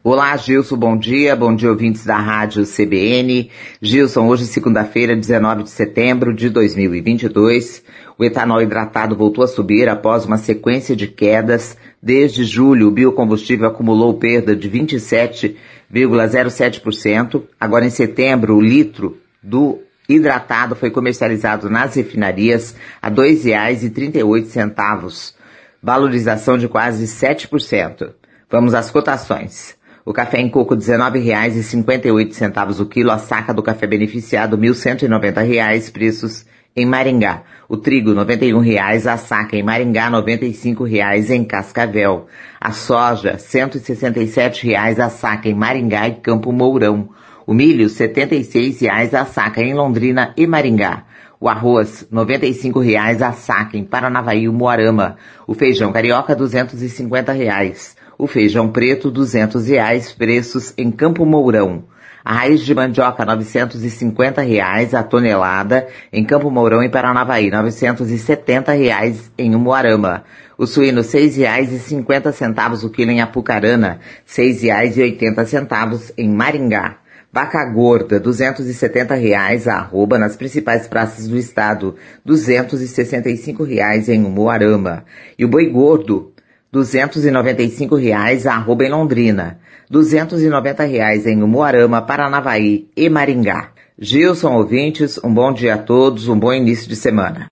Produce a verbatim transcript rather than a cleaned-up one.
Olá, Gilson, bom dia. Bom dia, ouvintes da Rádio C B N. Gilson, hoje segunda-feira, dezenove de setembro de dois mil e vinte e dois, o etanol hidratado voltou a subir após uma sequência de quedas. Desde julho, o biocombustível acumulou perda de vinte e sete vírgula zero sete por cento. Agora, em setembro, o litro do hidratado foi comercializado nas refinarias a dois reais e trinta e oito centavos, valorização de quase sete por cento. Vamos às cotações. O café em coco dezenove reais e cinquenta e oito centavos o quilo, a saca do café beneficiado mil cento e noventa reais, preços em Maringá. O trigo noventa e um reais, a saca em Maringá noventa e cinco reais em Cascavel. A soja cento e sessenta e sete reais, a saca em Maringá e Campo Mourão. O milho setenta e seis reais, a saca em Londrina e Maringá. O arroz, noventa e cinco reais, a saca em Paranavaí e Umuarama. O feijão carioca, duzentos e cinquenta reais. O feijão preto, duzentos reais, preços em Campo Mourão. A raiz de mandioca, novecentos e cinquenta reais a tonelada em Campo Mourão e Paranavaí, novecentos e setenta reais em Umuarama. O suíno, seis reais e cinquenta centavos o quilo em Apucarana, seis reais e oitenta centavos em Maringá. Vaca gorda, duzentos e setenta reais a arroba nas principais praças do estado, duzentos e sessenta e cinco reais em Umuarama. E o boi gordo, duzentos e noventa e cinco reais a arroba em Londrina, duzentos e noventa reais em Umuarama, Paranavaí e Maringá. Gilson, ouvintes, um bom dia a todos, um bom início de semana.